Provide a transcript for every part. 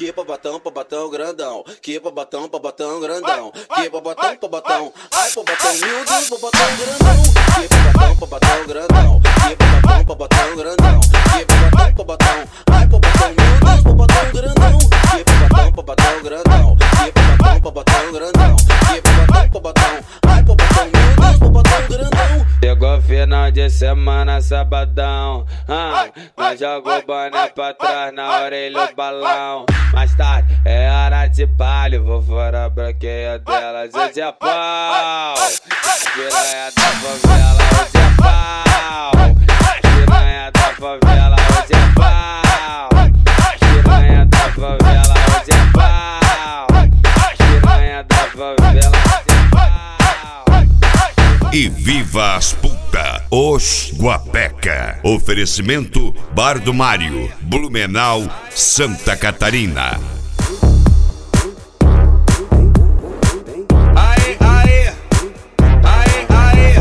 que pra batão grandão, que pra batão grandão, que pra batão, ai pra batão, meu Deus, pra batão grandão, que pra batão grandão, que pra batão grandão, que pra batão, ai pra batão, meu Deus, pra batão grandão, que pra batão grandão, que pra batão grandão, que pra batão, ai pra batão, meu Deus, pra batão grandão. Chegou final de semana, sabadão, nós joga o boné pra trás, na orelha o balão. Mais tarde é hora de baile, vou fora a branqueia dela, hoje é pau. Piranha da favela, hoje é pau. Piranha da favela, hoje é pau. Piranha da favela, hoje é pau. Piranha da favela, hoje é pau. E viva as putas! Os Guapeca. Oferecimento Bar do Mário, Blumenau, Santa Catarina. Aê, aê, aê, aê.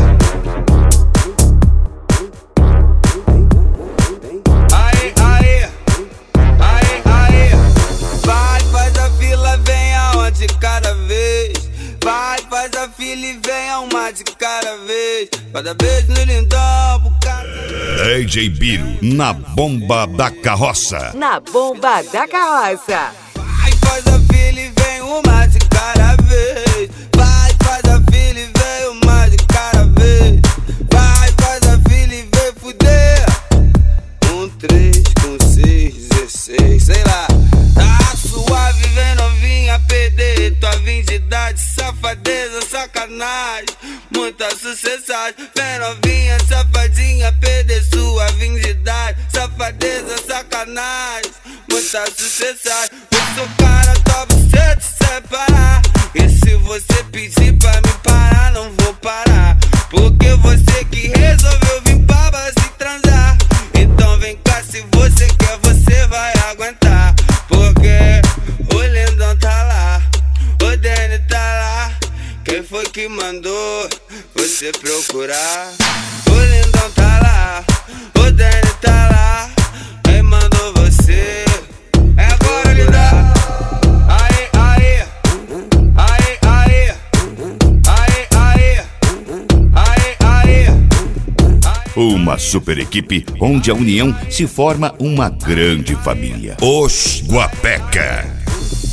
Aê, aê, aê, aê. Vai, faz a fila, vem aonde cada vez. Vai, faz a fila e vem uma de cada vez. Cada beijo no lindão pro cara. DJ Biro, na bomba da carroça. Na bomba da carroça. Vai, faz a fila e vem uma de cada vez. Vai, faz a fila e vem uma de cada vez. Vai, faz a fila e vem fuder. 1, 3, com 6, 16, sei lá. Tá suave, vem novinha perder tua virgindade, safadeza, sacanagem, muita sucessagem. Vem novinha, safadinha, perder sua virgindade, safadeza, sacanagem, muita sucessagem. Vou socar na tua buceta sem parar. E se você pedir pra me parar, não vou parar, porque você que resolveu vir pra base transar. Então vem cá, se você quer, você vai aguentar, porque o lindão tá lá, o Danny tá lá. Quem foi que mandou você procurar? O lindão tá lá, o Danny tá lá. Quem mandou você? É agora, lindão. Aê, aê, aê, aê, aê, aê, aê, aê. Uma super equipe onde a união se forma uma grande família. Os Guapeca.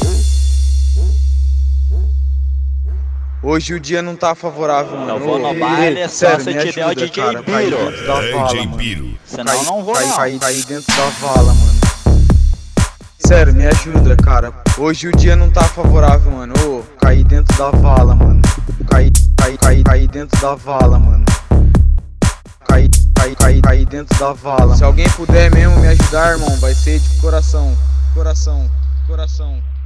Hoje o dia não tá favorável, mano. Eu vou no baile só se tiver o DJ Biro. DJ Biro. Senão não vou não. Cair dentro da vala, mano. Sério, me ajuda, cara. Hoje o dia não tá favorável, mano. Ô, cair dentro da vala, mano. Cair dentro da vala, mano. Cair dentro da vala. Se alguém puder mesmo me ajudar, irmão, vai ser de coração. Coração.